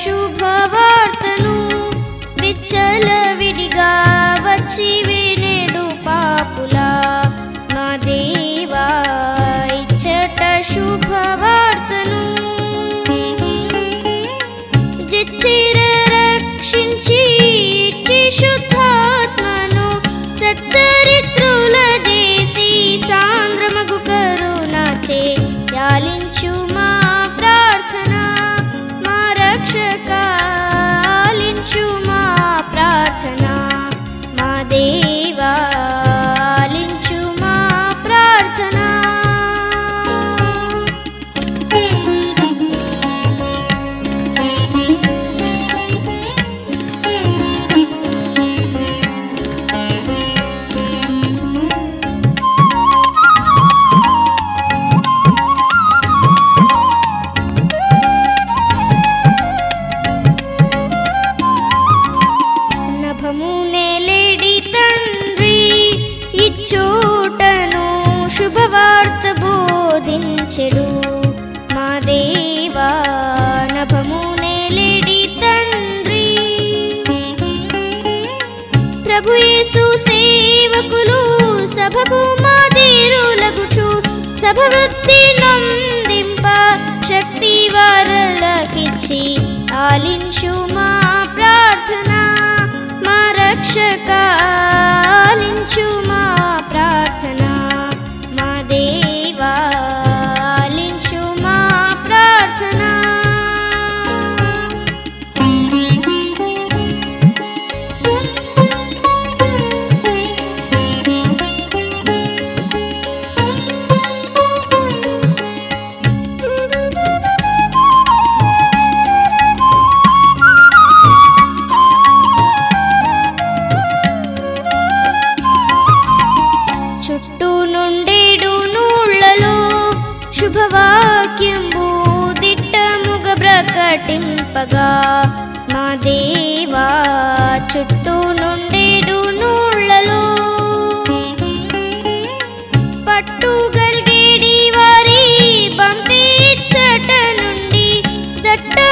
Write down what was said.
శుభవార్తను విచ్చలవిడిగా వచ్చి వినేడు పాపులా మా దేవా ఇచ్చట శుభవార్తను జిచ్చిర రక్షించి ఇట్టి శుద్ధాత్మను సచ్చరిత్రుల చేసి సాంద్రమగు కరుణాచే యాలించు మా ప్రార్థన మా రక్షక ఆలించు మా ప్రార్థన మా దేవా ఆలించు మా ప్రార్థన నభమునేలేడి తండ్రి ఇచ్చోటను శుభవార్త బోధించెడు మా దేవా నభమునేలేడి తండ్రి ప్రభు యేసు సేవకులు సభకు మాదిరులగుచు సభ వృత్తి నందింప శక్తి వారలకిచ్చి ఆలించు మా ప్రార్థన మా రక్షక ఆలించు మా ప్రార్థన మా దేవా ఆలించు మా ప్రార్థన చుట్టూ నుండేడు నూళ్లలో శుభవాక్యంబు దిట్టముగ ప్రకటింపగా మా దేవా చుట్టూ నుండేడు నూళ్లలో పట్టుగలిగేడి వారి పంపించట నుండి దట్ట